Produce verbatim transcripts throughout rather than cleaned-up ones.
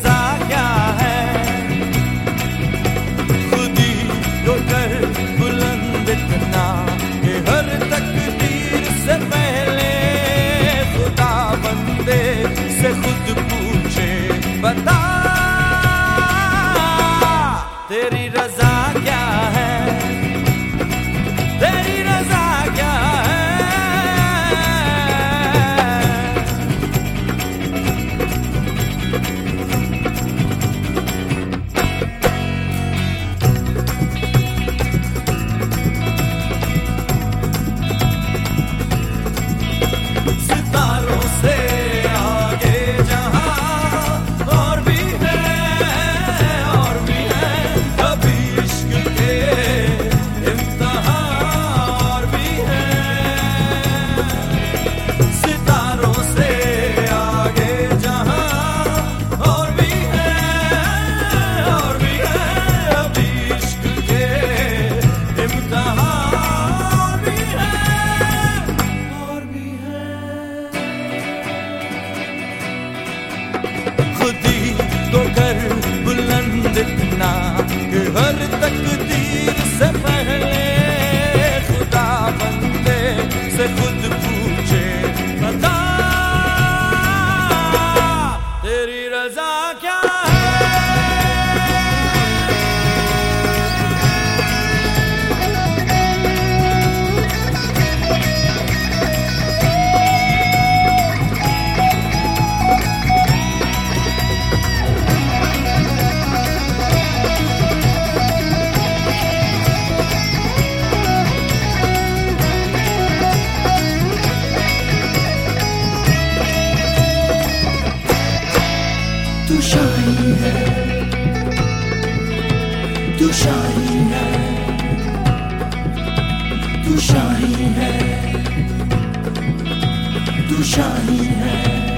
रजा क्या है, खुद ही को कर बुलंद इतना कि हर तकदीर से पहले खुदा बंदे से खुद पूछे, बता तेरी रजा क्या है, तेरी रजा क्या है। सितारों से आगे जहां और भी है और भी है, कभी इश्क के इम्तिहान और भी है। सितारों से आगे जहां और भी है और भी है, कभी इश्क के इम्तिहान और भी है और भी है। खुद ही तो कर बुलंद इतना कि हर तकदीर से पहले खुदा बंदे से खुद पूछे, बता तेरी रजा क्या है। तू शाही है, तू शाही है, तू शाही है, तू शाही है,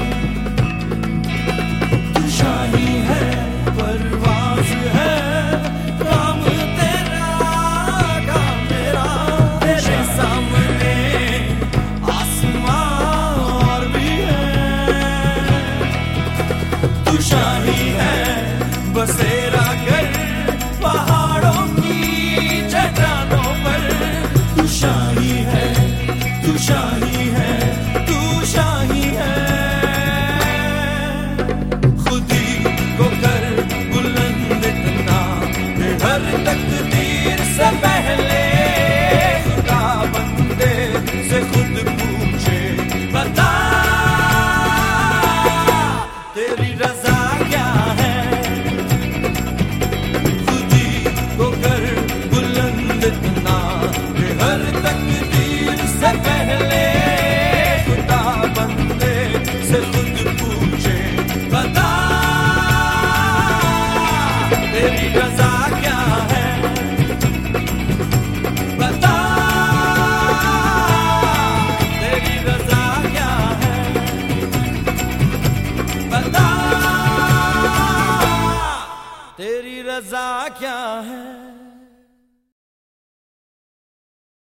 तू शाही है। परवाज़ है काम तेरा, काम तेरा, तेरे सामने आसमां और भी है। तू शाही है बसेरा कर पहाड़ों की चट्टानों पर, तू शाही है, तू शाही है, तू शाही है। खुद ही को कर बुलंद इतना कि हर तकदीर से पहले खुदा बंदे से खुद पूछे, बता तेरी रजा क्या है। खुद ही को कर बुलंद इतना कि हर तकदीर से पहले खुदा बंदे से खुद पूछे, बता तेरी रजा क्या है, बता तेरी रजा क्या है, बता तेरी रजा क्या है।